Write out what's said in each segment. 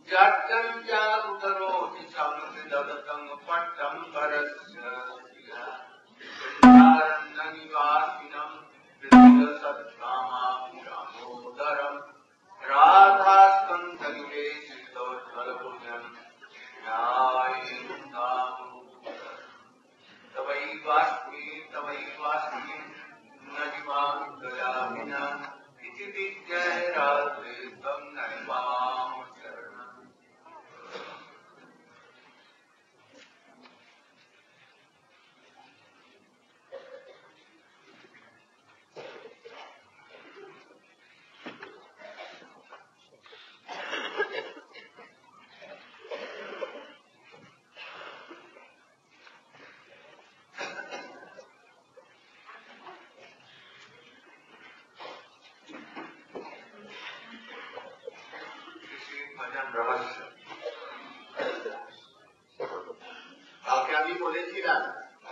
কালকে আমি বলেছিলাম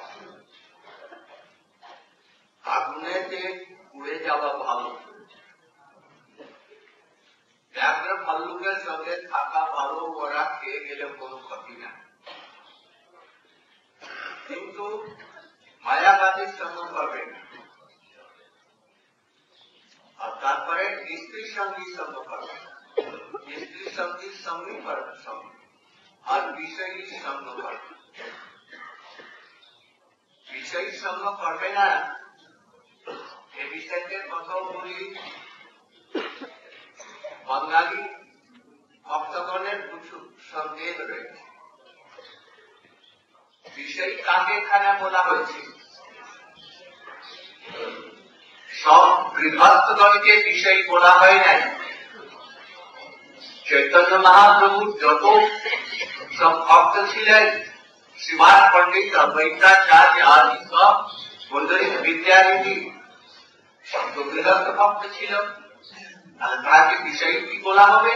আগুনেতে পুড়ে যাওয়া ভালো, একটা ভাল্লুকের সঙ্গে থাকা ভালো, ওরা খেয়ে গেলে কোনো ক্ষতি না। কিন্তু মায়াবাদীর সঙ্গ করবে না, আর তারপরে স্ত্রীর সঙ্গী সঙ্গ করবে না, স্ত্রীর সঙ্গীর সঙ্গী করবে সঙ্গে, আর বিষয়ী সঙ্গ করবে, বিষয়ী সঙ্গ করবে না। এ বিষয়কে কথাও বলি, বাঙালি ভক্তগণের প্রচুর সন্দেহ রয়েছে। বিষয় কাকে এখানে বলা হয়েছে? সব গৃহস্থগণকে বিষয় বলা হয় নাই। চৈতন্য মহাপ্রভুর যত সব ভক্ত ছিলেন, শ্রীবাস পণ্ডিত, অদ্বৈতাচার্য আদি সব বন্দরিত বিদ্যার্থী সব গৃহস্থ ভক্ত ছিল, তাকে বিষয় কি বলা হবে?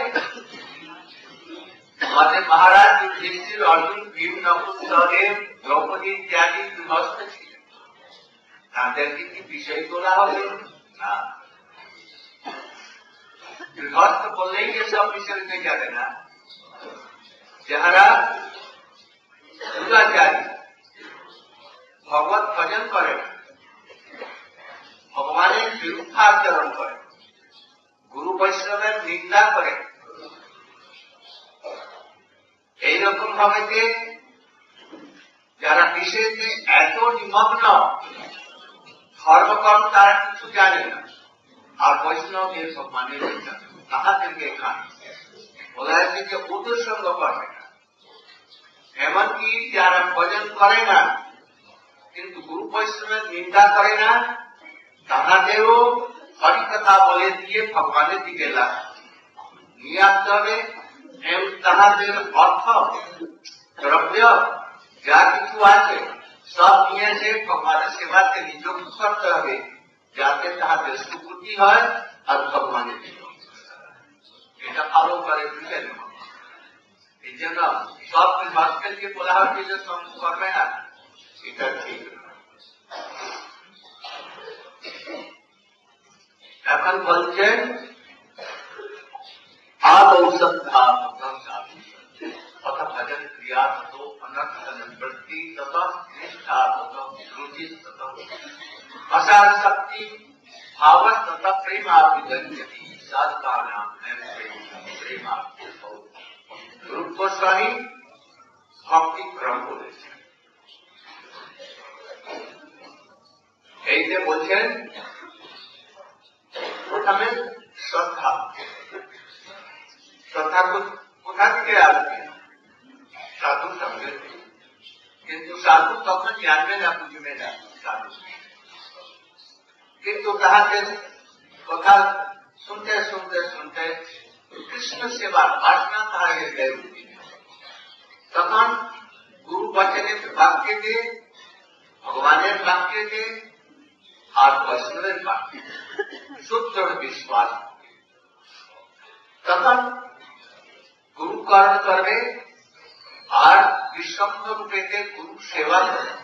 আমাদের মহারাজ যুধিষ্ঠির, অর্জুন, ভীম, নকুল, সহদেব, দ্রৌপদী ইত্যাদি গৃহস্থ ছিলেন, তাদেরকে কি বিষয় বলা হবে? না। গৃহস্থ বললেই যে সব বিষয় হয়ে যাবে না। যাহারা পূজাচারী, ভগবত ভজন করেন, ভগবানের বিরুদ্ধাচরণ করেন, গুরু বৈষ্ণবের নিন্দা করেন, এইরকম ভাবে যে যারা বিষয়তে এত নিমগ্ন, ধর্মকর্ম তারা কিছু জানে না, আর বৈষ্ণবের সম্মানে তাহাদেরকে এখানে বলা হয়েছে যে ওদের সঙ্গ করবে না। এমনকি যারা ভজন করে না কিন্তু গুরু বৈষ্ণবের নিন্দা করে না, তাহাদেরও হরিকথা বলে দিয়ে ভগবানের দিকে নিয়ে আসতে হবে, এবং তাহাদের অর্থ দ্রব্য যা কিছু আছে সব নিয়ে এসে ভগবানের সেবাতে নিযুক্ত করতে হবে, যাতে তাহাদের সুবুদ্ধি হয় আর ভগবানের দিকে। এটা ভালো করে বুঝে নেব। এই জন্য সব ভক্তকে বলা হচ্ছে যে সঙ্গ করবে না, এটা ঠিক। এখন বলছেন আদৌসদ্ধা তথা ভজন ক্রিয়া তত অনর্থন বৃত্তি তত নিষ্ঠা তত রুচি তত असार शक्ति भावत तथा प्रेमाभिगंजति साधका नाम है प्रेमाभि। रूप गोस्वामी भक्ति क्रम বলেছে। এই যে বলছেন প্রথমে শ্রদ্ধা, শ্রদ্ধা কোথা থেকে আসবে? সাধু সঙ্গে। কিন্তু সাধু তখন জানবে না, বুঝবে না সাধু, কিন্তু তাহাকে কথা শুনতে শুনতে শুনতে কৃষ্ণ সেবার বাসনা তাহার হৃদয়ে উঠে, তখন গুরু বচনের বাক্যে দিয়ে, ভগবানের বাক্যে দিয়ে আর বৈষ্ণবের বাক্যে শুদ্ধ বিশ্বাস, তখন গুরু কর্ম করবে আর বিশ্বম্ভ রূপে গুরু সেবা করবে,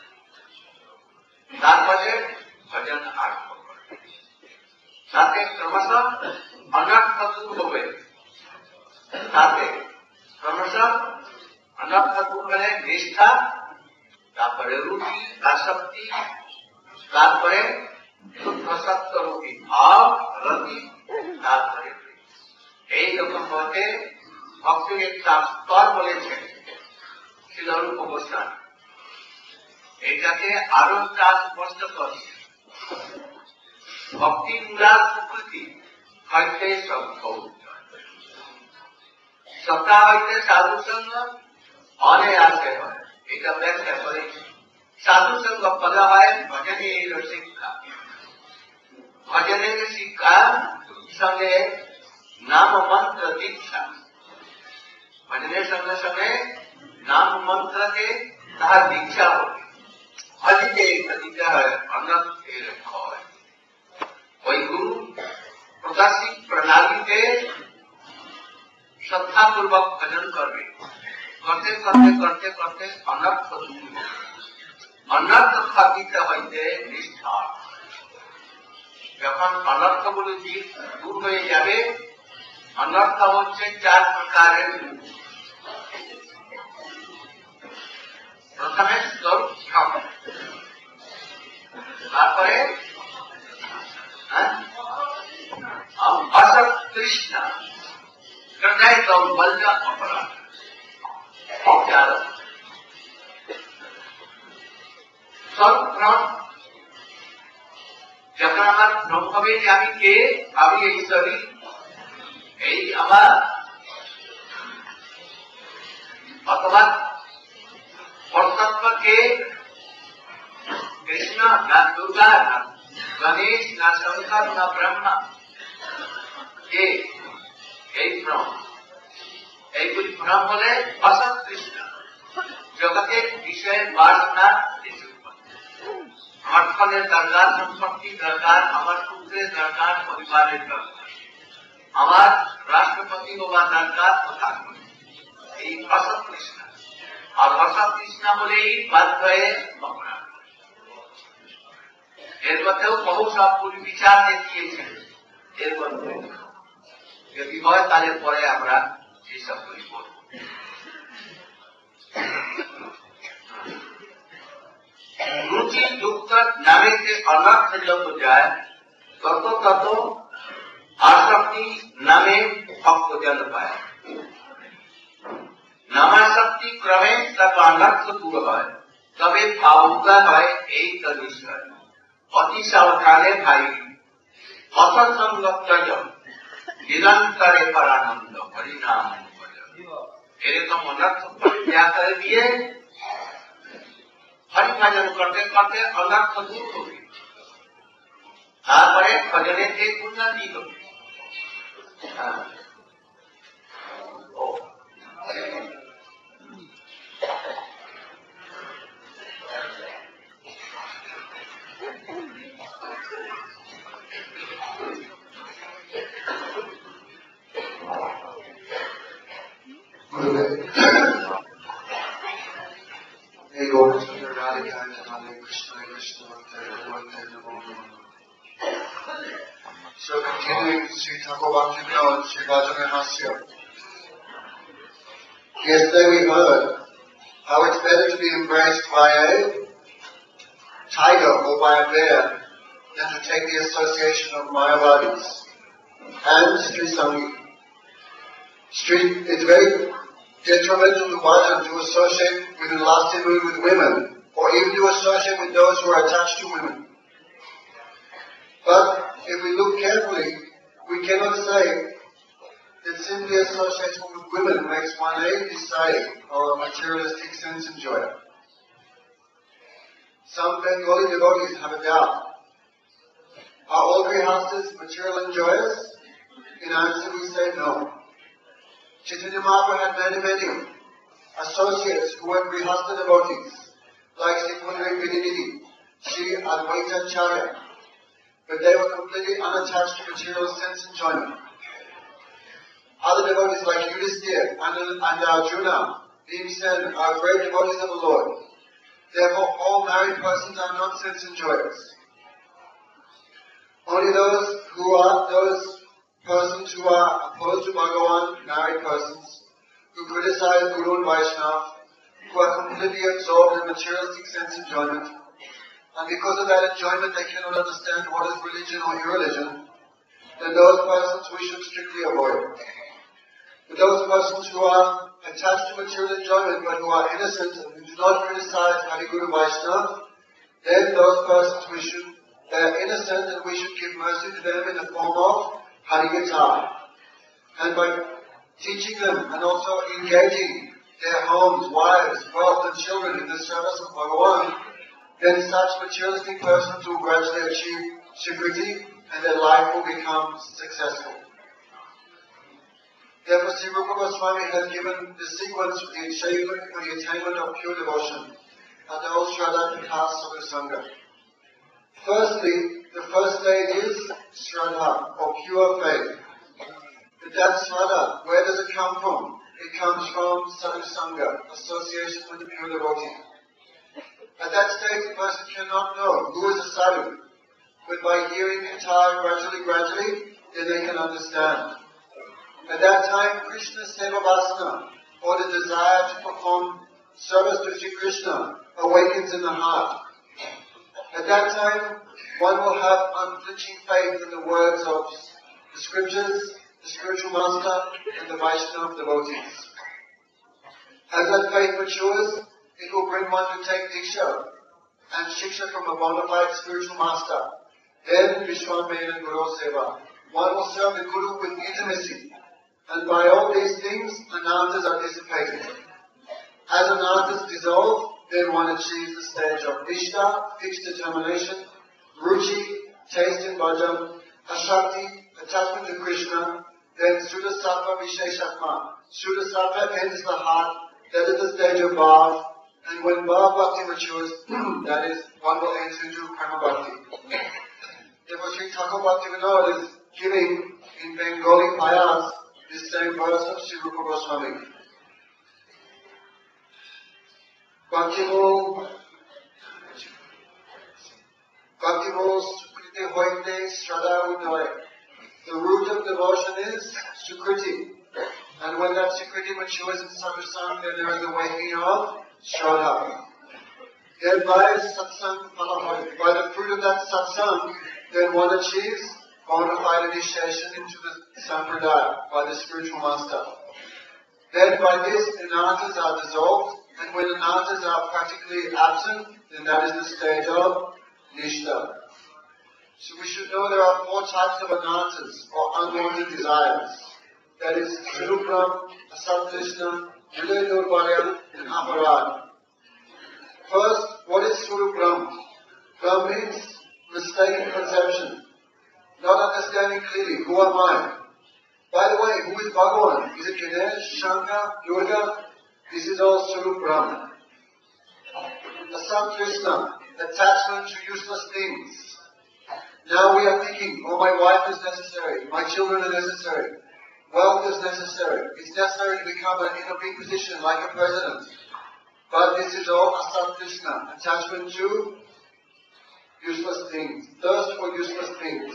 তারপরে ভজন আরম্ভ করবে, তাতে ক্রমশ অনর্থ দূর হবে, তাতে ক্রমশঃ অনর্থ মানে নিষ্ঠা, তারপরে রুচি, আসক্তি, তারপরে শুদ্ধ সত্য রূপী ভাব, রতি, তারপরে এইরকম ভাবে ভক্তির একটা স্তর বলেছেন শ্রীল রূপ গোস্বামী। এটাকে আরো একটা স্পষ্ট করছে, ভক্তি মূলার প্রকৃতি হইতে সত্তা হইতে সাধু সঙ্গ অনায়াসে হয়। এটা ব্যাখ্যা করে সাধু সঙ্গ বলা হয় ভজনের শিক্ষা। ভজনের শিক্ষা সঙ্গে নাম মন্ত্র দীক্ষা, ভজনের সঙ্গে সঙ্গে নাম মন্ত্রকে তাহার দীক্ষা হবে। ভজিতে ভজিতে হয় অন্যত হয়। ওই গুরু প্রকাশিক প্রণালীতে শ্রদ্ধাপূর্বক ভজন করবে, করতে করতে করতে করতে অনর্থ দূর, অনর্থ খাদিতে হইতে নিষ্ঠা। যখন অনর্থগুলো দূর হয়ে যাবে, অনর্থ হচ্ছে 4 প্রকারের। প্রথমে স্তোত্রম, তারপরে অসৎ তৃষ্ণা, হৃদয় দৌর্বল্য অপরাধ। যখন আমার ভ্রম হবে যে আমি কে, আমি এই শরীর, এই আমার, অথবা পরতত্ত্বকে কৃষ্ণ না দুর্গা না গণেশ না শঙ্কর না ব্রহ্মা, কে এই ভ্রম, এইগুলি ভ্রম হলে অসৎ তৃষ্ণা, জগতের বিষয়ের বাসনা। আমার ফলের দরকার, সম্পত্তি দরকার, আমার পুত্রের দরকার, পরিবারের দরকার, আমার রাষ্ট্রপতি হওয়া দরকার, কথা এই অসৎ তৃষ্ণা। আর অসৎ তৃষ্ণা বলেই বাধ্য হয়ে অপরাধ। এর মধ্যেও বহু সব বিচার দেখিয়েছেন। এর মধ্যে যদি হয় তাহলে পরে আমরা এইসব গুলি বলব। রুচি যুক্ত নামে যে অনর্থ যত যায়, তত তত আসক্তি নামে ভক্তজন পায়। নামাসক্তি ক্রমে তার অনর্থ দূর হয়, তবে ভাবুকা হয় এই তো বিষয়। অতি সাবধানে ভাই অসৎসঙ্গ ত্যাজ, নিরন্তরে পরানন্দ হরিনাম। এরকম অনর্থ পরিত্যাগ করে দিয়ে হরি ভজন করতে করতে অনর্থ দূর হবে, তারপরে ভজনের যে উন্নতি হবে। So continuing Sri Thakur Bhaktivinoda Sri Bhajana Hasya. Yesterday we heard how it's better to be embraced by a tiger or by a bear than to take the association of Mayavadis and Sri Sangi. It's very detrimental to one to associate with a lasting mood with women, or even to associate with those who are attached to women. But if we look carefully, we cannot say that simply association with women makes one a desire or a materialistic sense enjoyer. Some Bengali devotees have a doubt. Are all grihastas material enjoyers? In answer we say no. Chaitanya Mahaprabhu had many associates who were grihasta devotees, like Sri Punari Vinidhi, Sri Advaita Charya, but they were completely unattached to material sense enjoyment. Other devotees like Yudhisthira and Arjuna, Bhimsen, are great devotees of the Lord. Therefore, all married persons are not sense enjoyers. Only those persons who are opposed to Bhagavan, married persons, who criticize Guru and Vaishnava, who are completely absorbed in materialistic sense enjoyment, and because of that enjoyment they cannot understand what is religion or irreligion, then those persons we should strictly avoid. But those persons who are attached to material enjoyment but who are innocent and who do not criticize Hari Guru Vaishnava, then those persons they are innocent and we should give mercy to them in the form of Harikatha. And by teaching them and also engaging their homes, wives, wealth and children in the service of Bhagavan, then such materialistic persons will gradually achieve Sukriti and their life will become successful. Therefore, Sri Rupa Goswami has given the sequence for the attainment of pure devotion, Adal Shraddha Vikas Sangha. Firstly, the first stage is Shraddha, or pure faith. But that Shraddha, where does it come from? It comes from Sadhu Sangha, association with the pure devotee. At that stage, the person cannot know who is a sadhu, but by hearing Katha gradually, then they can understand. At that time, Krishna's seva vasana, or the desire to perform service to Sri Krishna, awakens in the heart. At that time, one will have unflinching faith in the words of the scriptures, the spiritual master, and the Vaishnava devotees. As that faith matures, it will bring one to take Diksha and Shiksha from a bona fide spiritual master. Then Vishwamena Guru Seva. One will serve the Guru with intimacy. And by all these things, anantas are dissipated. As anantas dissolve, then one achieves the stage of Nishta, fixed determination, Ruchi, taste in bhajan, Ashakti, attachment to Krishna, then Sudasattva Visheshatma. Sudasattva enters the heart, that is the stage of Bhav, and when Bhav Bhakti matures, that is, one will enter into Prema Bhakti. Therefore, Sri Thakur Bhaktivinoda is giving in Bengali Payas this same verse of Sri Rupa Goswami. Bhaktivol Sukriti Hoite Shraddha Udoy. The root of devotion is Sukriti. And when that Sukriti matures in Sadhusanga, then there is the waking of Shraddha. Then by the fruit of that satsang, then one achieves bona fide initiation into the Sampradaya by the spiritual master. Then by this, anantas are dissolved, and when anantas are practically absent, then that is the stage of Nishta. So we should know there are 4 types of anantas, or unwanted desires. That is Surupram, Asatkrishna, Vilay Durvalya, and Aparad. First, what is Surupram? Ram means mistaken conception. Not understanding clearly, who am I? By the way, who is Bhagavan? Is it Ganesh, Shankar, Durga? This is all Surupram. Asam Krishna, attachment to useless things. Now we are thinking, oh, my wife is necessary, my children are necessary, wealth is necessary, it's necessary to become in a big position like a president. But this is all Asam Krishna, attachment to useless things, thirst for useless things.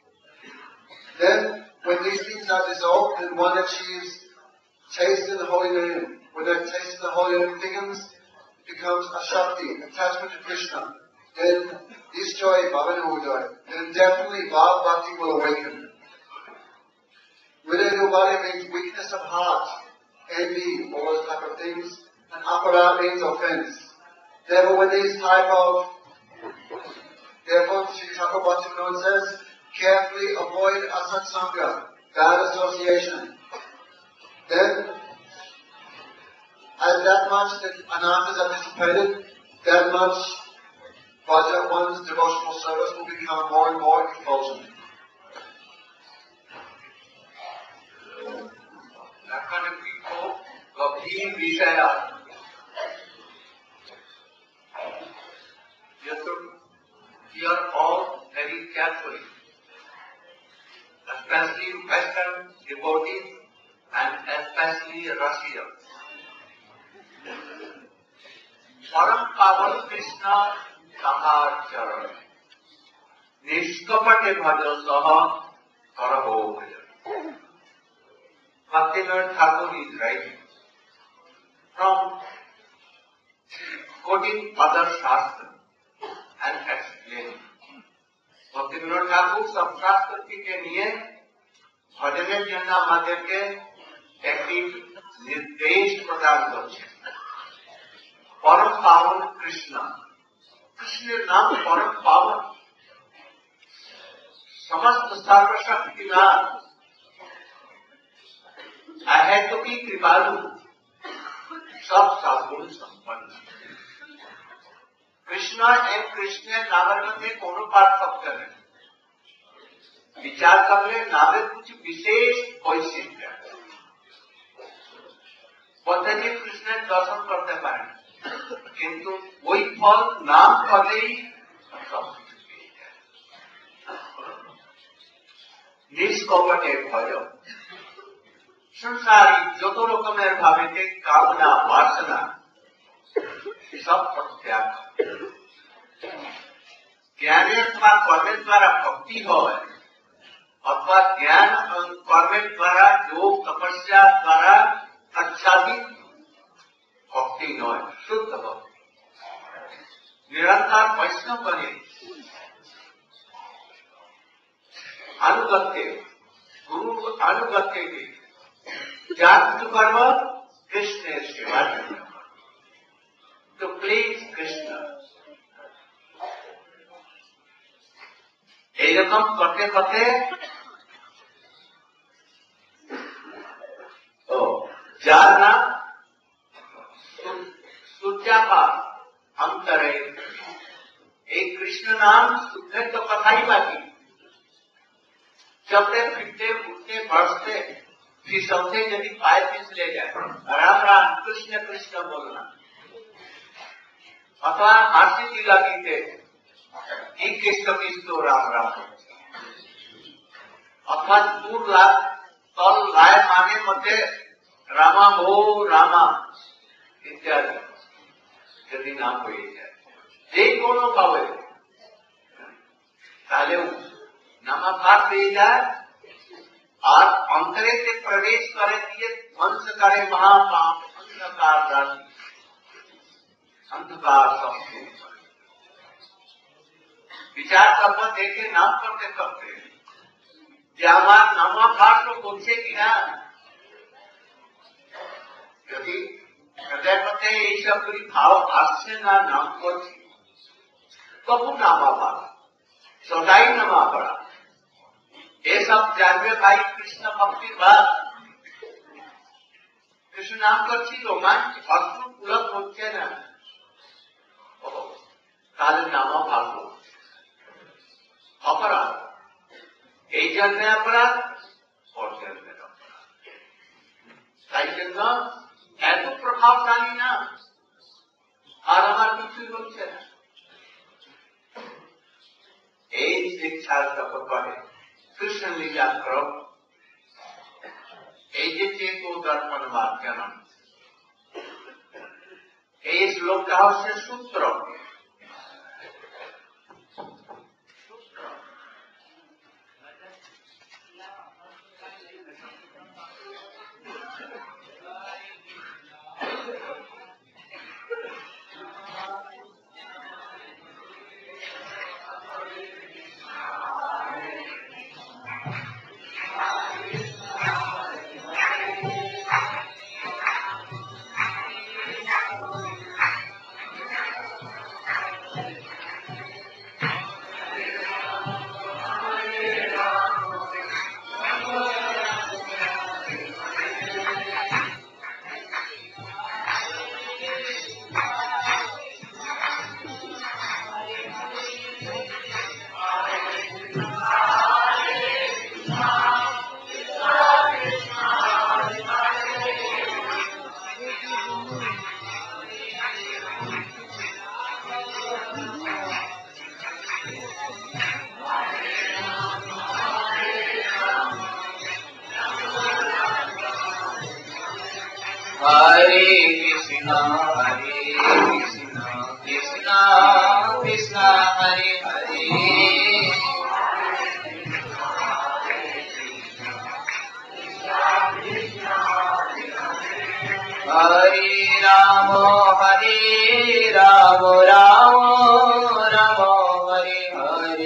Then, when these things are dissolved, then one achieves taste in the holy name. When that taste in the holy name thickens, it becomes Ashakti, attachment to Krishna. Then, this joy, Bhavana Uday, then definitely Bhav Bhakti will awaken. Vidya means weakness of heart, envy, all those type of things, and Apara means offense. Therefore, when these type of, Sri Thakur Bhaktivinoda says, carefully avoid asatsanga, bad association. Then, as that much that anantas are dissipated, that much one's devotional service will become more and more effulgent. Lakanapiko Gabhir Vishaya. You have to hear all very carefully, especially Western devotees and especially Russians. Param Pavan Krishna Tahar Charan Nishkapate Bhaja Saha Karabo Bhajan. Bhaktivinoda Thakur is writing from quoting other shastra and explaining. Bhaktivinod Thakur सब शास्त्र के लिए भजনের জন্য আমাদেরকে একটি निर्देश प्रदान করছেন। परम पावन कृष्ण, कृष्ण नाम परम पावन, समस्त सर्वशक्तिमान, अहेतु की कृपालु, सब सद्गुण संपन्न। कृष्ण एवं कृष्ण नामेर मध्य कोनो पार्थक्य नहीं। विचार करले नामेर कुछ विशेष वैशिष्ट्य है। पद्धति कृष्ण दर्शन करते पारें, किंतु वही फल नाम करले ही सब निष्कपटे भज संसारी যত রকমের ভাবেতে কামনা বাসনা सब प्रत्याग। ज्ञाने अथवा कर्मेर द्वारा भक्ति হয় अथवा ज्ञान कर्मेर द्वारा योग तपस्या द्वारा आच्छादित भक्ति नয়, शुद्ध भक्ति। निरंतर वैष्णव बने अनुगत्य गुरु अनुगत्य के जागृत कर्म कृष्ण सेवा to please Krishna। এইরকম করতে করতে যার নাম सूर्यापार अंतरे, एक कृष्ण नाम शुद्ध तो कथा ही बाकी। चलते फिरते उठते बढ़ते फिसलते यदि पाए फिसले जाए राम राम कृष्ण कृष्ण बोलना, अथवा हास्य की लगी थे कृष्ण कृष्ण राम राम, अथवा दूर लाभ तल लाए माने मध्य रामा भो रामा इत्यादि यदि नाम हो जाए जे कोनो भावे ताले नामाभास हो जाए और अंतरे से प्रवेश करे दिए ध्वंस करे महापाप अंधकार राशि अंधकार सब विचार करना देखे नाम करते करते যে আমার নামাভাস করছে কিনা, যদি हृदय मध्य এই সবগুলি ভাব আসছে না নাম করছি তবু নামাভাস सदाई नमा पड़ा। ये सब जानवे भाई कृष्ण भक्ति बात कृष्ण नाम करছি रोमांच अश्रु पुलक হচ্ছে না, তাহলে নামাভাস अपराध, এই জন্মে अपराध और जन्मेर अपराध। তাই জন্য এত প্রভাবশালী না আর আমার কিছুই হচ্ছে না। এই শিক্ষার করে কৃষ্ণ লীলা করব, এই যে চেতু দর্পণ মাধ্যম, এই শ্লোকটা হচ্ছে সূত্র। हरे कृष्णा कृष्णा कृष्णा हरे हरे, हरे राम राम राम हरे हरे।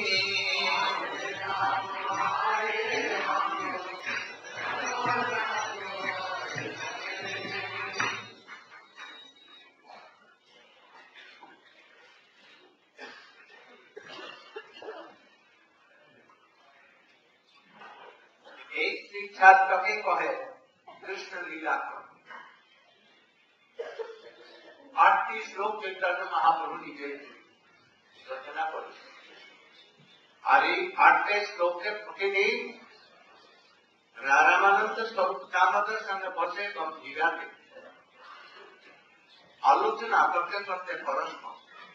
एक शिक्षा कभी कहे कृष्ण लीला कर 8 श्लोक चैतन्य महाप्रभु निजे रचना कर आठ श्लोक के प्रतिदिन रामानंद स्वरूप दामोदर संग बसे गंभीरा के आलोचना करते करते परस्पर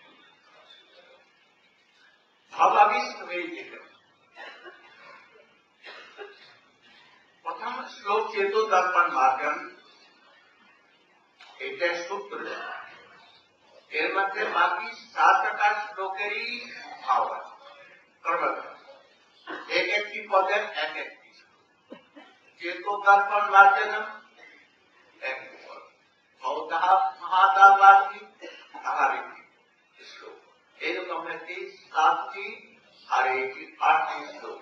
भावाविष्ट हुए। प्रथम श्लोक चेतो दर्पण मार्गन এটা सूत्र এর মধ্যে বাকি 7টা শ্লোকেরই ভাব আছে। एक একটি পদের এক একটি चेतो दर्पण मार्गन एक पद भवतः महादावादी তাহার একটি শ্লোক এরকম একটি 7টি আর একটি 8টি শ্লোক।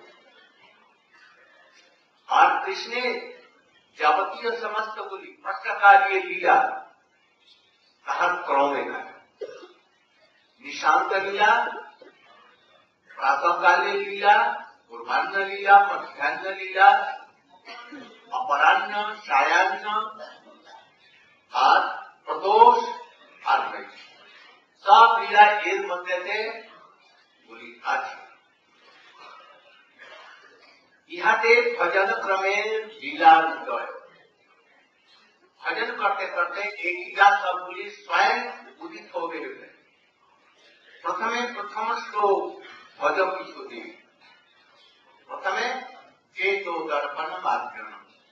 और कृष्ण जावतीय समस्त गुली प्रश्नकार्य लीला कहा क्रमे निशांत लीला, प्रातःकाले लीला, पूर्वाह्न लीला, मध्याह्न लीला, अपराह्न सायाह्न और प्रदोष और सब लीला एक मध्य से गुली आज इहाते भजन क्रमे लीला उदय भजन करते करते एक लीला सबुली स्वयं उदित हो गए। प्रथम श्लोक भजन की स्तुति प्रथमे चेतो दर्पण माध्यम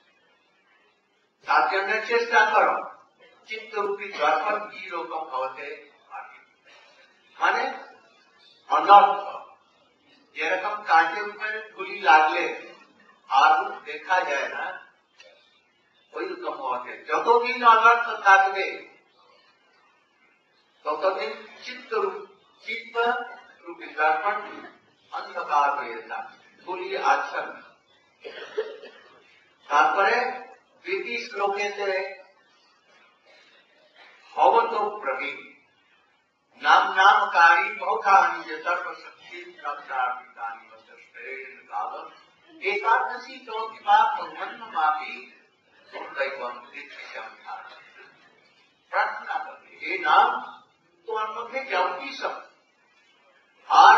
साध्यन चेष्टा करो चित्त रूपी दर्पण की लोकम भवते माने अनर्थ যেরকম কাঠের উপরে গুলি লাগলে আর দেখা যায় না ওই রকম হতে যতদিন অনর্থ থাকবে ততদিন চিত্ত রূপী দর্পণ অন্ধকার হয়ে থাকে গুলি আচ্ছন্ন। তারপরে দ্বিতীয় শ্লোকেতে ভবত প্রবীণ नाम नामकारी बहुकानी सर्वशक्ति एकादशी चौथी मापी प्रार्थना करते हे नाम तुम्हार मध्य जाऊँगी सब आज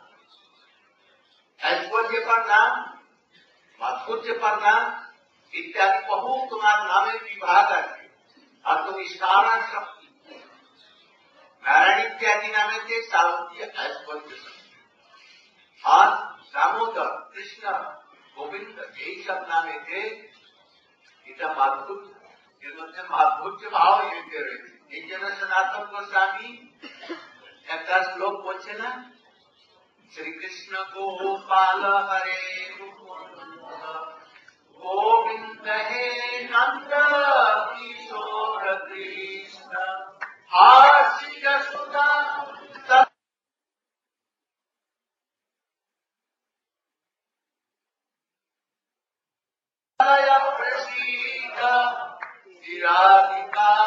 ऐश्वर्य पर नाम माधुर्य पर नाम इत्यादि बहु तुम्हारे नामे विभाग है और तुम सारा शक्ति नारायण इत्यादि नामे थे सावंतीय ऐश्वर्य और दामोदर कृष्ण गोविंद यही सब नामे थे इतना माधुर्य माधुर्य भाव लेते रहे। एक जन सनातन गोस्वामी एक श्लोक बोलছে ना श्री कृष्ण गोपाल हरे गोविंद हे नंद किशोर कृष्ण हास्य सुधा प्रसीद विराधिका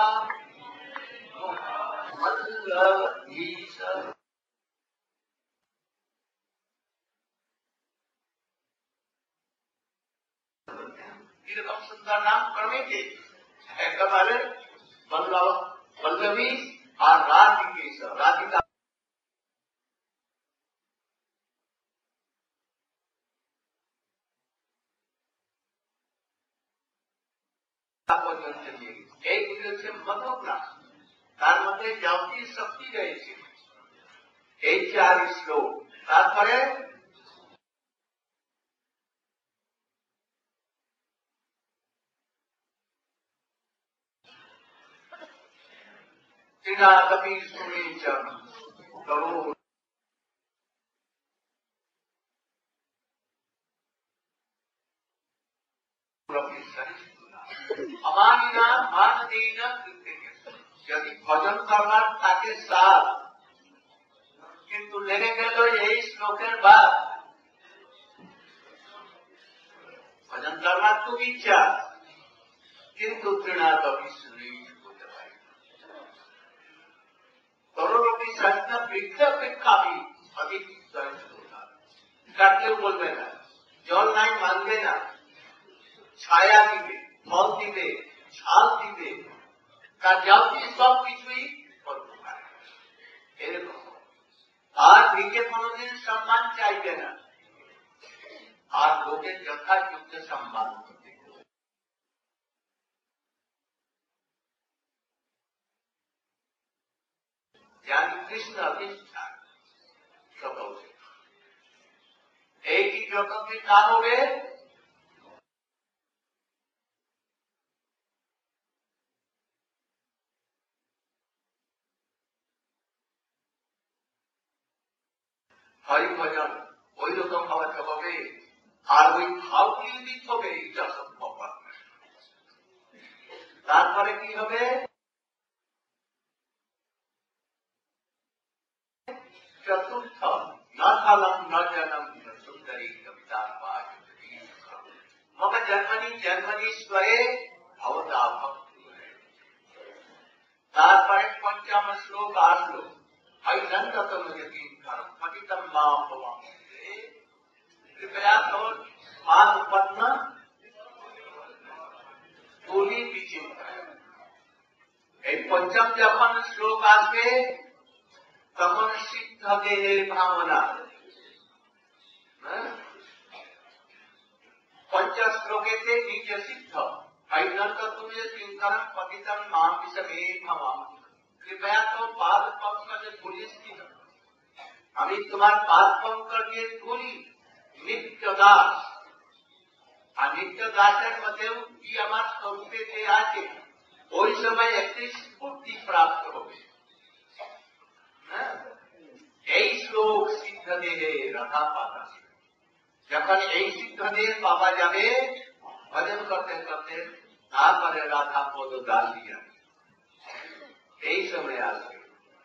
वल्लभीश इरकम सुंदर नाम क्रमे के कमाले वल्लभी और राधिकेश राधिका एक মতলব তার মধ্যে যাওতি শক্তি রয়েছে এই 4 শ্লোক। তারপরে কবি সুমিচন করো अमानिना मान देन कृतज्ञ। यदि भजन करना ताके साथ किंतु लेने गलो यही श्लोकेर बात भजन करना खूब इच्छा किंतु तृणात नहीं होते पाए करोड़ों संख्या वृक्ष अपेक्षा भी अधिक होता काटले बोलबे ना जल नहीं मानबे ना छाया दिबे फल दिबे छाल दिबे কার্যাবলী সব কিছুই করতে পারে এরকম আর নিজে কোনোদিন সম্মান চাইবে না আর লোকের যথাযথ সম্মান করবে জ্ঞানী কৃষ্ণ অধিষ্ঠান সকল এই কি জগতে না হবে হরি ভজন ওই রকম হওয়াতে হবে আর ওই ভাবগুলি দিতে হবে এটা সম্ভব তারপরে কি হবে চতুর্থ না খালাম না জানাম সুন্দরী কবিতা পাঠ মম জন্মনি জন্মনি স্বয়ে ভবতা ভক্তি তারপরে পঞ্চম শ্লোক আসলো कृपया तो मान उत्पन्न তোলি বিচিন্তা এই পঞ্চম যখন শ্লোক আসবে তখন সিদ্ধ দেহের ভাবনা পঞ্চম শ্লোকেতে নিজ সিদ্ধ ऐनंत तुम्हें चिंतन पतितम माम विषमे भवाम कृपया तो पाद पंकज धूलि स्थित আমি তোমার পাদ পঙ্কজের ধূলি নিত্য দাস আর নিত্য দাসের মধ্যেও কি আমার স্বরূপে যে আছে ওই সময় একটি স্ফূর্তি প্রাপ্ত হবে এই শ্লোক সিদ্ধ দেহে রাধা পাতা যখন এই সিদ্ধ দেহ পাওয়া যাবে ভজন করতে করতে তারপরে রাধা পদ দাসী যাবে এই সময় আসবে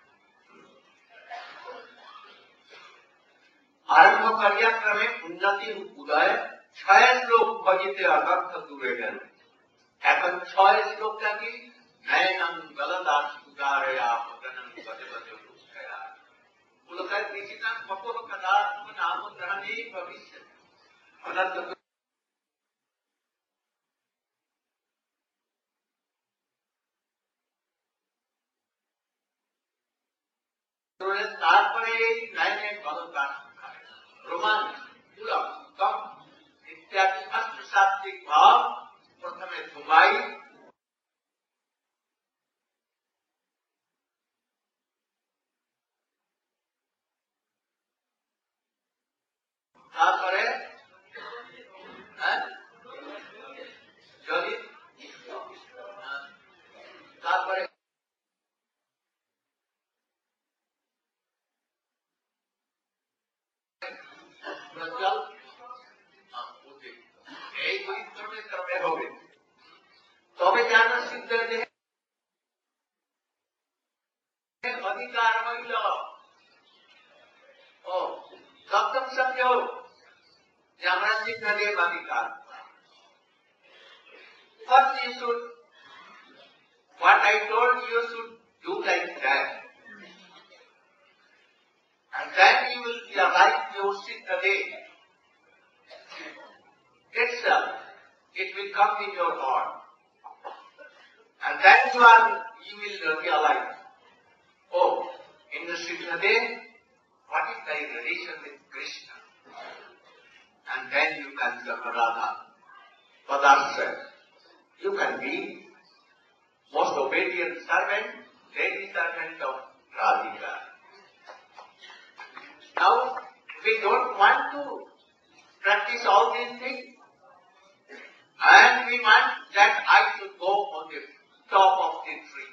আরম্ভ কার্যক্রমে উন্নতির উদয় 6 শ্লোক ভজিতে অনর্থ দূরে গেল এখন 6 শ্লোকটা কি নয়নম গলদাস উদারয়া পতনম গজে গজে উৎকয়া উলকায় নিচিতা কত কদা নাম গ্রহণে ভবিষ্য অনর্থ তারপরে নয়নের গলদাস रोमान पुलक कम इत्यादि अष्ट सात्विक भाव प्रथमे धुमाई तारपरे जली तारपरे তবে জ্ঞান সিদ্ধ অধিকার হইল ও সপ্তম সঙ্গেও যে আমরা সিদ্ধ দেব অধিকার First you should, what I told you should do like that, and then you will realize your siddha day itself. It will come in your heart. And then you will realize, oh, in the Siddha day, what is thy relation with Krishna? And then you can serve Radha. Padarsa. You can be most obedient servant, lady servant of Radhika. Now, we don't want to practice all these things. And we want that I should go on the top of the tree.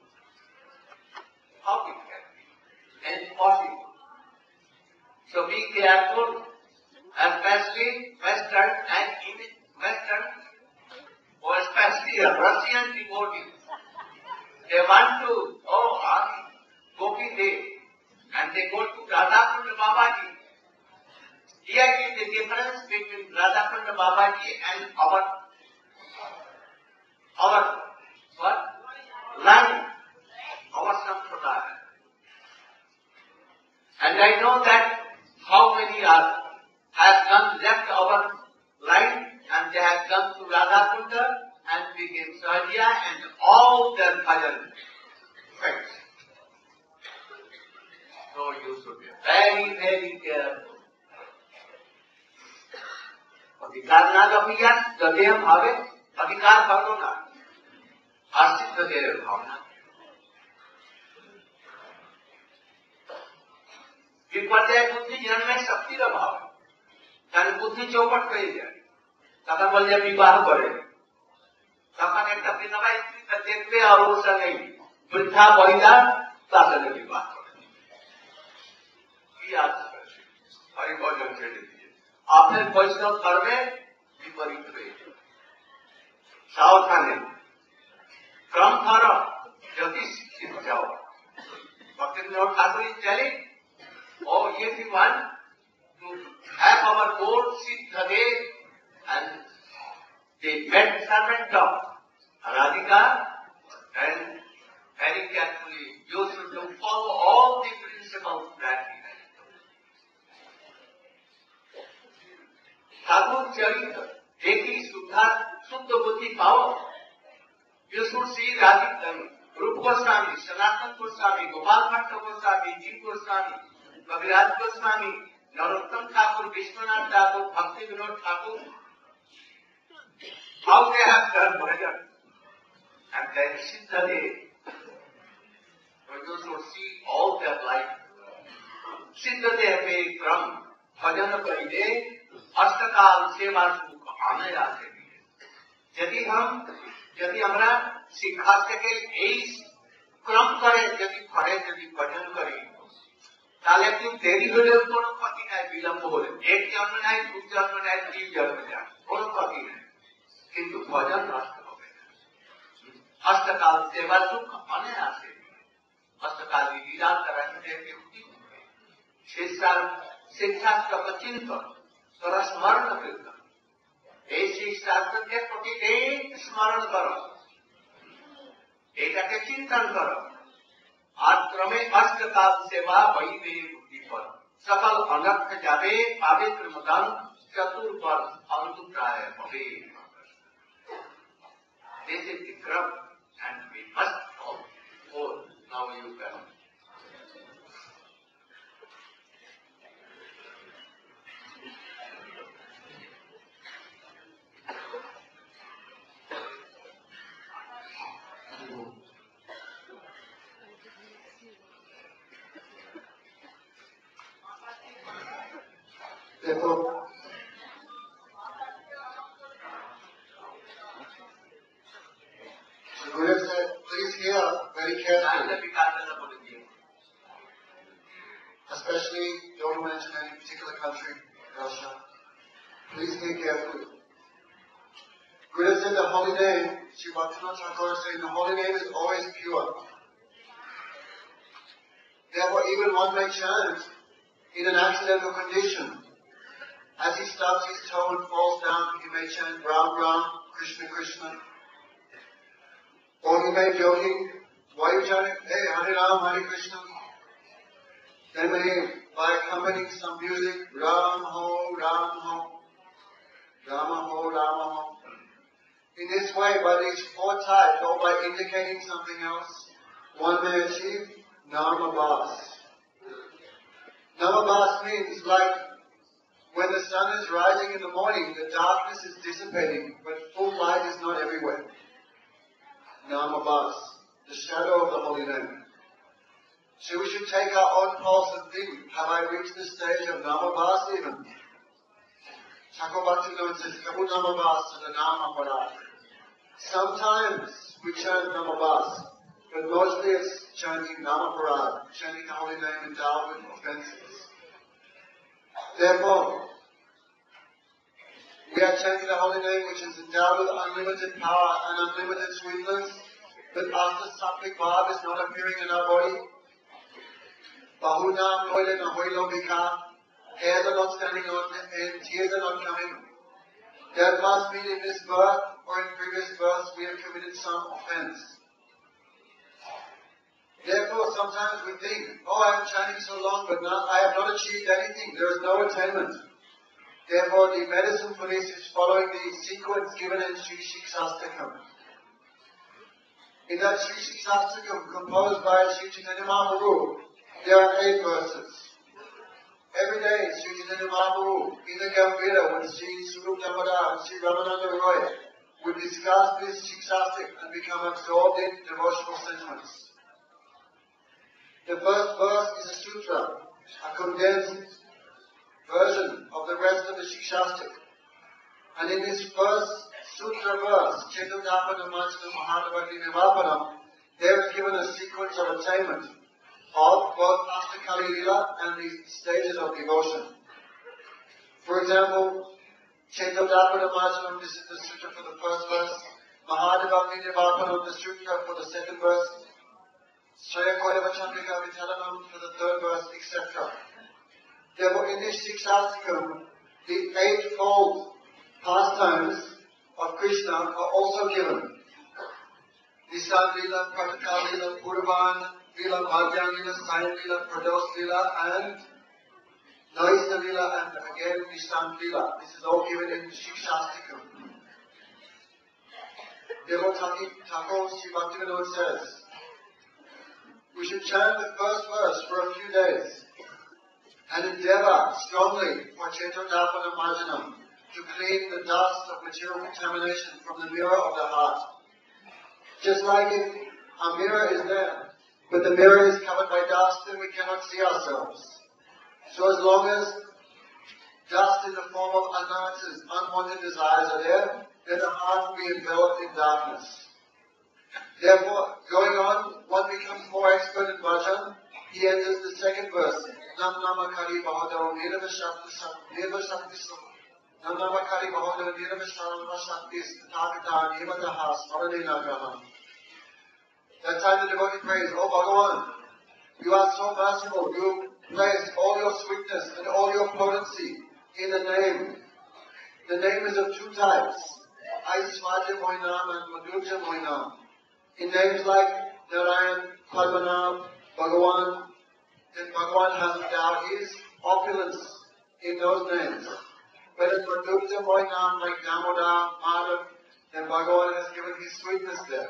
How it can be? Impossible. So be careful, especially Western and in Western, or especially a Russian devotee. They want to, Gopi Day, and they go to Radhakund Babaji. Here is the difference between Radhakund Babaji and our line, our sampradaya. And I know that how many have come left our line and they have come to Radhakunda and became Sahaja and all their bhajan friends. So you should be very, very careful. अधिकार ना लपिया हृदय भावे अधिकार भरो ना आश्रित हृदय भावना विपर्याय बुद्धि जन्मे शक्ति का भाव यानी बुद्धि चौपट कही जाए तथा बोलिए विवाह करे तथा एक विधवा स्त्री देखते और वो संगे वृद्धा महिला तासे विवाह करे हरिभजन छेड़ दीजिए आपने वैष्णव धर्म में विपरीत रहे सावधानी क्रम धरो जल्दी सीख जाओ भक्ति ठाकुर चले or if you want to have our goal Siddhade and the maid servant of Radhika, then very carefully you should follow all the principles that he has told. Thakur Charita, Dekhi Suddha, Suddha Buddhi Power. You should see Radhika, Rupa Goswami, Sanatana Goswami, Gopal Bhatta Goswami, Jeev Goswami, कविराज गोस्वामी, नरोत्तम ठाकुर, विश्वनाथ ठाकुर, भक्ति Vinod Thakur, how they have done bhajan, and then Siddhade, you should see all their life. Siddhade में क्रम भजन करिए, अष्टकाल सेवा सुख आने आते हैं. यदि हमरा सिखा सके यही क्रम करें, यदि पढ़े, यदि भजन करें ताले क्यों देरी हो जाए कोनो क्षति नहीं विलंब हो जाए एक जन्म नहीं दो जन्म नहीं तीन जन्म नहीं कोनो क्षति नहीं किंतु भजन नष्ट हो गया अष्टकाल सेवा सुख अनायासे अष्टकाल लीला करते व्यक्ति शिक्षास्त्र चिंतन तोरा स्मरण कीर्तन এই শিক্ষাস্ত্রকে প্রতিদিন স্মরণ করো এটাকে চিন্তন করো आज क्रमे अष्टकाल सेवा वही मेरी बुद्धि पर सकल अनर्थ जावे पवित्र मदन चतुर्वर अंतुप्राय भवे. This is the क्रम and we must follow. Now you can. Therefore, the Guru said, please hear very carefully. Especially, don't mention any particular country, Russia. Please hear carefully. Guru said the holy name, Sri Bhaktivinoda Thakur said the holy name is always pure. Therefore, even one may chant in an accidental condition. As he stubs his toe and falls down, he may chant Ram Ram, Krishna Krishna. Or he may joking, why are you chanting, hey, Hare Ram, Hare Krishna? Then may, by accompanying some music, Ram Ho, Ram Ho, Rama Ho, Rama Ho. In this way, by these four types, or by indicating something else, one may achieve Namabhas. Namabhas means like when the sun is rising in the morning, the darkness is dissipating, but full light is not everywhere. Namabhas, the shadow of the holy name. So we should take our own pulse and think, have I reached the stage of Namabhas even? Thakur Bhaktivinoda says, Kabu Namabhas to the Namaparad. Sometimes we chant Namabhas, but mostly it's chanting Namaparad, chanting the holy name endowed with offenses. Therefore, we are chanting the holy name which is endowed with unlimited power and unlimited sweetness. But after sattvic bhav is not appearing in our body, bahunam hoile na hoilo bika, hairs are not standing on and tears are not coming, that must mean in this birth or in previous births we have committed some offense. Therefore, sometimes we think, oh, I am chanting so long, but now I have not achieved anything. There is no attainment. Therefore, the medicine for this is following the sequence given in Sri Shikshastakam. In that Sri Shikshastakam, composed by Sri Chaitanya Mahaprabhu, there are 8 verses. Every day, Sri Chaitanya Mahaprabhu, in the Gambhira, when Sri Swarup Damodar and Sri Ramananda Roy would discuss this Shikshastak and become absorbed in devotional sentiments. The first verse is a sutra, a condensed version of the rest of the Shikshastak. And in this first sutra verse, Chetudapana Manchana Mahadavati Nivapanam, there is given a sequence of attainment of both Astakali Lila and the stages of devotion. For example, Chetudapana Manchana, this is the sutra for the first verse, Mahadavati Nivapanam, the sutra for the second verse, Sraya Koyava Chandrika Vitalanam for the third verse, etc. Therefore, in this Shikshastakam, the 8-fold pastimes of Krishna are also given. Nisan Lila, Pratakal Lila, Purvan Lila, Madhyan Lila, Sayan Lila, Prados Lila, and Naisna Lila, and again Nisan Lila. This is all given in Shikshastakam. Therefore, Thakur Sri Bhaktivinoda says, we should chant the first verse for a few days and endeavor strongly for Chetudapana Marjanam to clean the dust of material contamination from the mirror of the heart. Just like if a mirror is there, but the mirror is covered by dust, then we cannot see ourselves. So as long as dust in the form of anarthas, unwanted desires are there, then the heart will be enveloped in darkness. Therefore, going on, one becomes more expert in bhajan. He enters the second verse. Nam namakari bahadava nirava shakti Nam namakari bahadava nirava shakti tathagata nirvataha smaranena graha. That time the devotee prays, oh Bhagavan, you are so merciful. You place all your sweetness and all your potency in the name. The name is of 2 types, Aiswaja Moinam and Madhurja Moinam. In names like Narayan, Padmanabh, Bhagavan, then Bhagavan has endowed his opulence in those names. But in Madhurja Moinam, like Damodar, Madhav, then Bhagavan has given his sweetness there.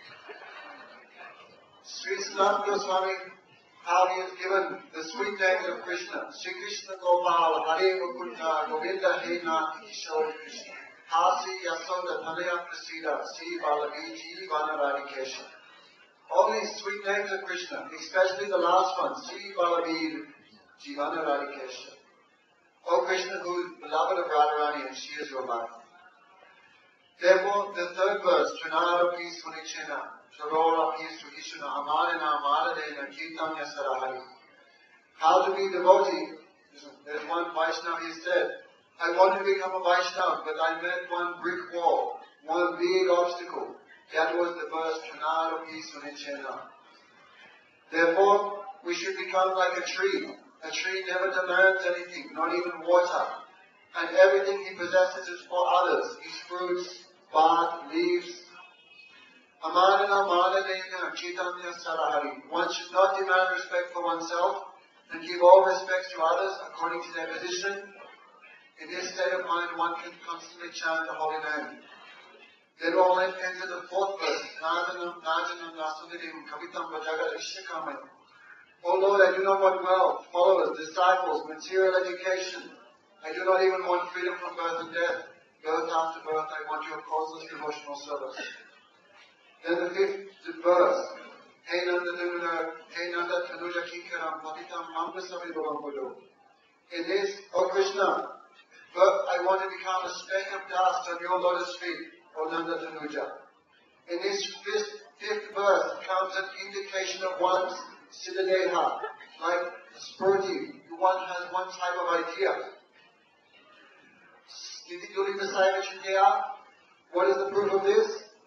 Sri Sanatana Goswami, how he has given the sweet names of Krishna. Sri Krishna Gopal, Hare Mukunda, Govinda Hena, Kishore Krishna. Hasi Yasoda Tanaya Prasida, Sri Balavi, Jivana Radikesha. All these sweet names of Krishna, especially the last one, Sri Balavi, Jivana Radikesha. O Krishna, who is beloved of Radharani, and she is your life. Therefore, the third verse, Trinara Peace Sunichena, Sharora Peace Suhishuna, Amarina, Amarina, Kirtanya Sarahari. How to be devotee? There's one Vaishnava, he said, I wanted to become a Vaishnava, but I met one brick wall, one big obstacle. That was the verse, Trinara Peace Sunichena. Therefore, we should become like a tree. A tree never demands anything, not even water. And everything he possesses is for others. His fruits, bark, leaves. Amarana Maladena Chaitanya Sarahari. One should not demand respect for oneself and give all respects to others according to their position. In this state of mind, one can constantly chant the holy name. Then all enter the 4th verse. Najanam Najanam Nasudirim Kavitam Vajaga Ishyakamaya. Oh Lord, I do not want wealth, followers, disciples, material education. I do not even want freedom from birth and death. Birth after birth, I want your causeless devotional service. Then the 5th verse. Hey Nanda Tanuja Kinkaram Patitam Mambasavidavam Buddha. In this, O Krishna, I want to become a speck of dust on your lotus feet, O Nanda Tanuja. In this 5th verse comes an indication of one's Siddhadeha, like spurti. One has one type of idea. What is the proof of this?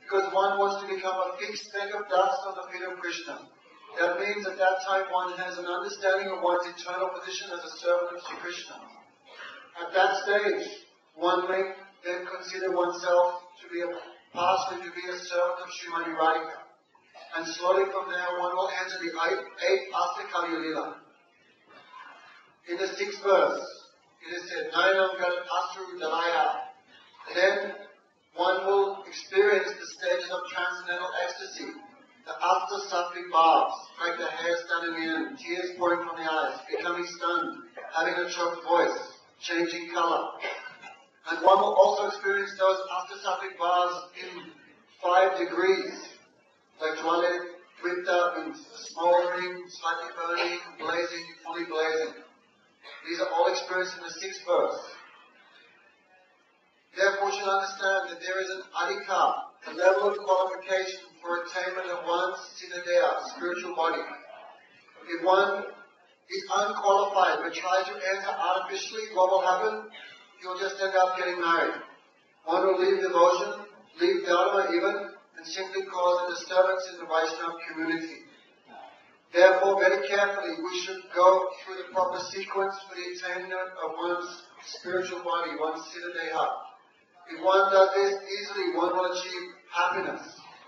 Because one wants to become a fixed speck of dust on the feet of Krishna. That means at that time one has an understanding of one's eternal position as a servant of Sri Krishna. At that stage, one may then consider oneself to be a servant of Srimati Radhika. And slowly from there one will enter the 8th Astakali Lila. In the 6th verse, it is said, Nayanam Galat Asru Dalaya. Then one will experience the stages of transcendental ecstasy, the Asta Sattvic bhavs, like the hair standing in, tears pouring from the eyes, becoming stunned, having a choked voice, changing color. And one will also experience those Asta Sattvic bhavs in 5 degrees, like Jwale, Vritta, in smoldering, slightly burning, blazing, fully blazing. These are all experienced in the 6th verse. Therefore, you should understand that there is an adhika, a level of qualification for attainment of one's siddhadeha, spiritual body. If one is unqualified but tries to enter artificially, what will happen? You'll just end up getting married. One will leave devotion, leave dharma even, and simply cause a disturbance in the Vaishnava community. Therefore, very carefully, we should go through the proper sequence for the attainment of one's spiritual body, one's siddhadeha. If one does this easily, one will achieve happiness.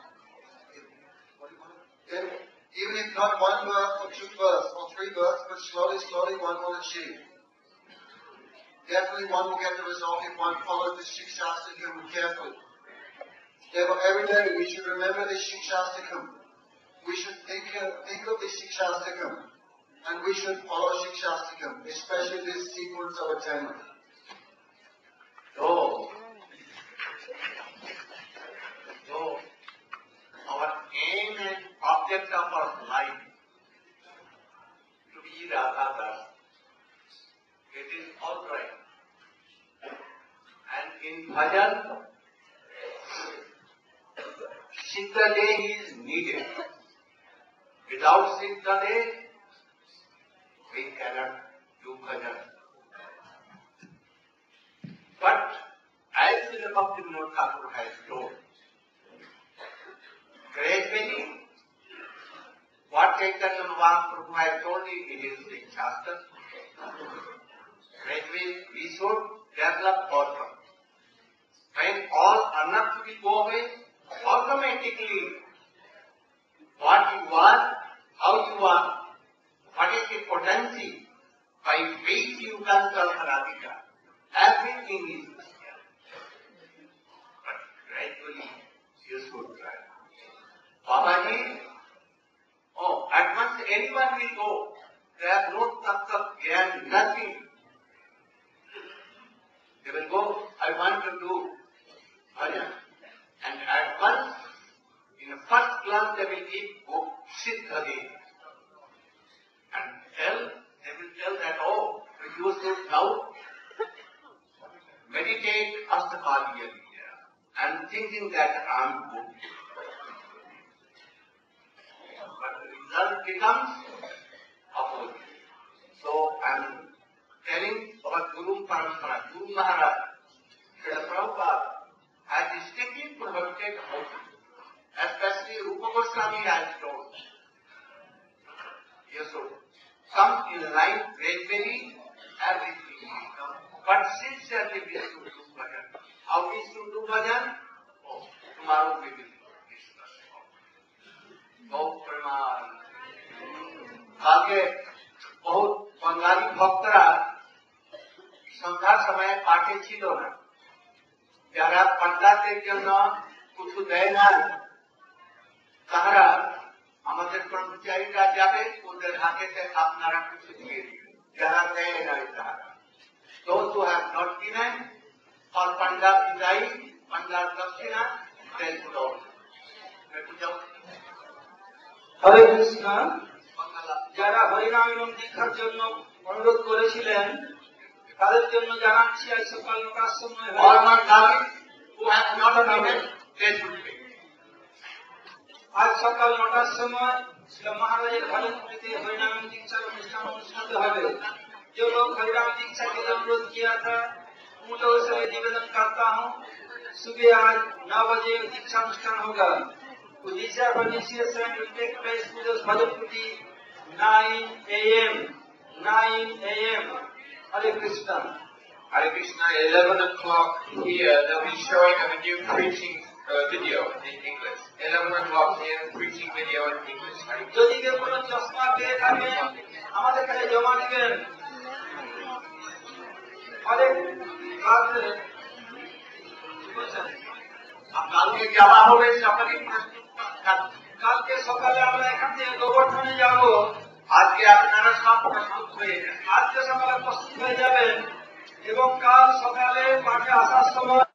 Then, even if not 1 birth or 2 births or 3 births, but slowly one will achieve. Definitely one will get the result if one follows the Shikshastakam carefully. Therefore, every day we should remember the Shikshastakam. We should think of the Shikshastakam, and we should follow Shikshastakam, especially this sequence of attainment. So, our aim and object of our life to be Radha Das. It is all right. And in bhajan, Siddhadeha is needed. Without Siddhadeha, we cannot do bhajan. But as Srila Bhaktivinoda Thakur has told, gradually, what Chaitanya Mahaprabhu has told you, it is the Shastra. Gradually, we should develop order. When all anarthas go away, automatically, what you are, how you are, what is the potency by which you can serve Radhika, everything is there. But gradually, you should try. Babaji, at once anyone will go. They have no tattva, gyan, nothing. They will go, I want to do bhajan. And at once, in the first glance, they will give Siddhadeha. And they will tell that, you should now meditate Astakali and thinking that I am good. But the result becomes opposite. So I am telling our Guru Parampara, Guru Maharaj, Srila Prabhupada has strictly prohibited hoaxing, especially Rupa Goswami has told. Yes, so come in life gradually, everything will come. But sincerely we should do bhajan. How we should do bhajan? Tomorrow we will discuss. Go Praman. आगे बहुत बंगाली भक्तरा संध्या समय पाठे छिलो ना যারা পান্ডাদের জন্য কিছু দেয় না তারা আমাদের কর্মচারীরা যাবে ওদের হাতে আপনারা কিছু দিয়ে দিবেন যারা দেয় না তারা those who have not given for panda bidai panda dakshina they should also হরে কৃষ্ণ যারা হরিনাম এবং দীক্ষার জন্য অনুরোধ করেছিলেন তাদের জন্য জানাচ্ছি আজ সকাল 9টার সময় আজ সকাল 9টার সময় শ্রী মহারাজের ভজন প্রীতি हरिनाम दीक्षा অনুষ্ঠান অনুষ্ঠিত হবে जो लोग हरिनाम दीक्षा के लिए अनुरोध किया था उन लोगों से निवेदन करता हूँ सुबह आज 9 बजे दीक्षा अनुष्ठान होगा। दीक्षा for initiation will take place with the Bhajaputi 9 a.m. 9 a.m. Hare Krishna. Hare Krishna, 11 o'clock here, they'll be showing a new preaching video in English. 11 o'clock here, preaching video in English. Hare Krishna. যদি কেউ কোনো চশমা পেয়ে থাকেন আমাদের কাছে জমা দিবেন। অনেক রাত্রে কালকে যাওয়া হবে সকালে প্রস্তুত। কালকে সকালে আমরা এখান থেকে গোবর্ধনে যাব। আজকে আপনারা সব প্রস্তুত হয়ে যান। আজকে সকালে প্রস্তুত হয়ে যাবেন এবং কাল সকালে মাঠে আসার সময়